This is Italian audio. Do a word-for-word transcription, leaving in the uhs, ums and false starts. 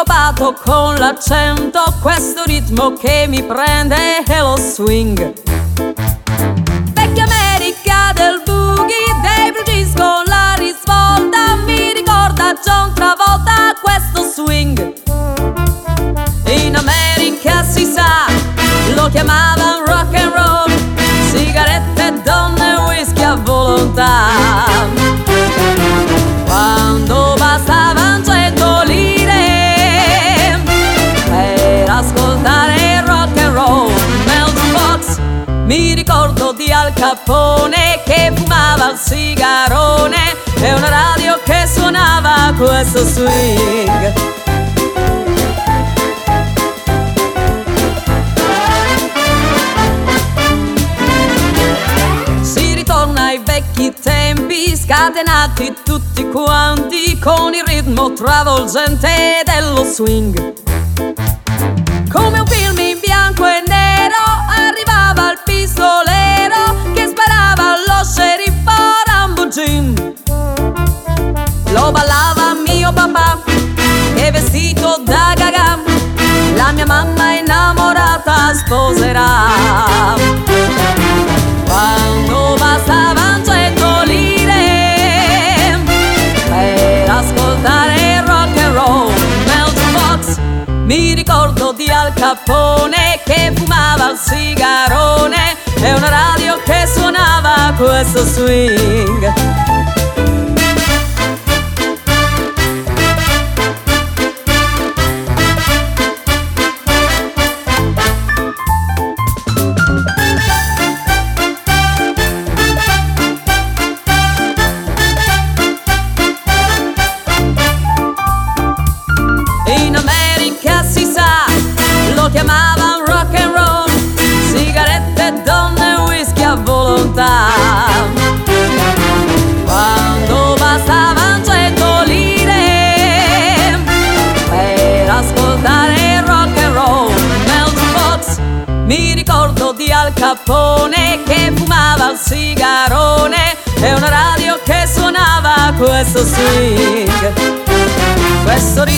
sincopato con l'accento, questo ritmo che mi prende è lo swing. Vecchia America del boogie, dei Blue Jeans con la risvolta, mi ricorda John Travolta questo swing. In America si sa, lo chiamavano rock and roll, sigarette, donne, whisky a volontà. Quando bastavano cento lire per ascoltare rock and roll nel jukebox, mi ricordo di Al Capone che fumava il sigarone e una radio che suonava questo swing. Ai vecchi tempi, scatenati tutti quanti con il ritmo travolgente dello swing. Come un film in bianco e nero arrivava il pistolero che sparava allo sceriffo Rambo Jim. Lo ballava mio papà che vestito da Gaga la mia mamma innamorata sposerà. Quando bastavano cento lire per ascoltare rock and roll nel jukebox, mi ricordo di Al Capone che fumava il sigarone e una radio che suonava questo swing. Chiamavano rock and roll, sigarette, donne, whisky a volontà. Quando bastavano cento lire per ascoltare rock and roll nel jukebox, mi ricordo di Al Capone che fumava il sigarone e una radio che suonava questo swing. Questo